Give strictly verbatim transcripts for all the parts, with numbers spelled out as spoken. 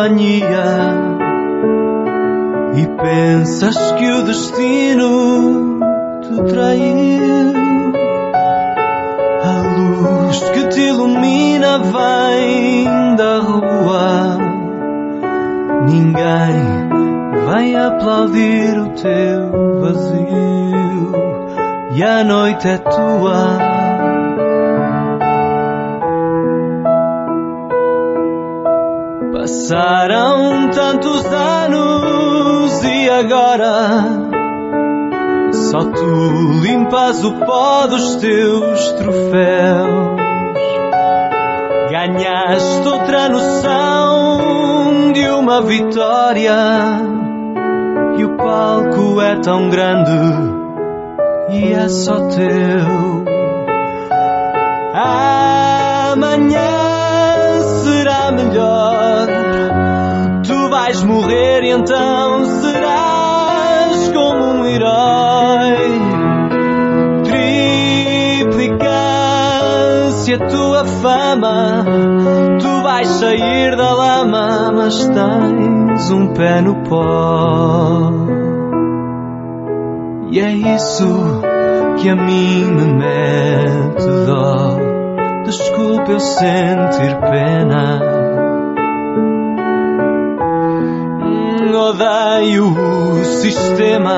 companhia e pensas que o destino te traiu. A luz que te ilumina vem da rua, ninguém vem aplaudir o teu vazio e a noite é tua. Passaram tantos anos e agora só tu limpas o pó dos teus troféus. Ganhaste outra noção de uma vitória e o palco é tão grande e é só teu. Amanhã será melhor, tu vais morrer e então serás como um herói. Triplica-se a tua fama, tu vais sair da lama, mas tens um pé no pó. E é isso que a mim me mete dó. Desculpa eu sentir pena. Odeio o sistema.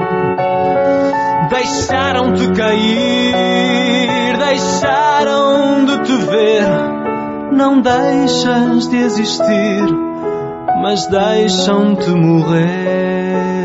Deixaram-te cair, deixaram de te ver. Não deixas de existir, mas deixam-te morrer.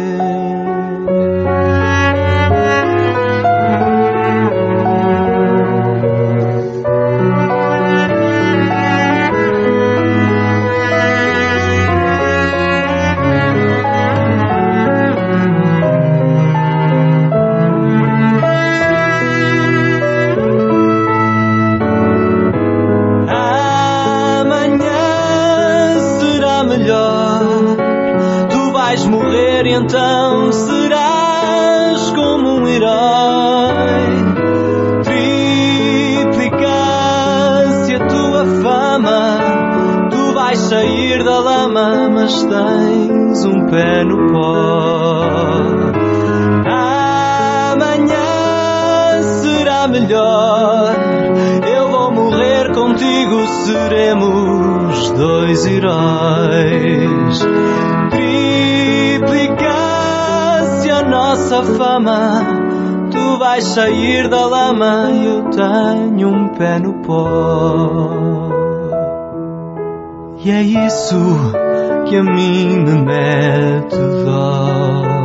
Então serás como um herói. Triplica-se a tua fama, tu vais sair da lama, mas tens um pé no pó. Amanhã será melhor, eu vou morrer contigo, seremos dois heróis. Triplica-se a nossa fama, tu vais sair da lama e eu tenho um pé no pó. E é isso que a mim me mete dó.